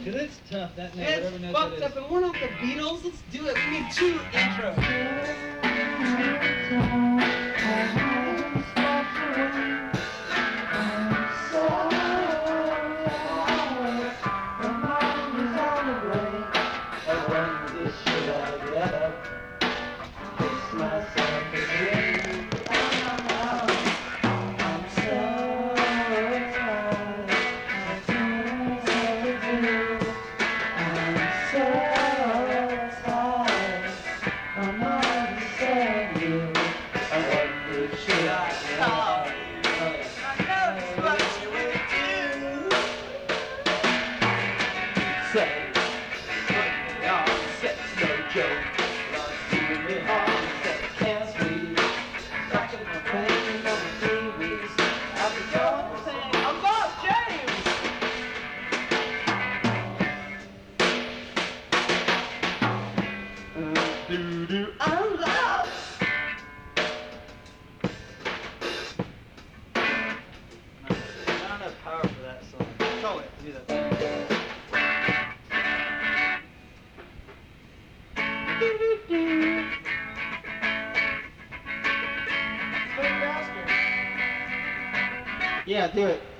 Cause it's tough, that note, It's whatever note fucked that up, is. and we're not the Beatles. Let's do it. We need 2 intros. Yeah, do it.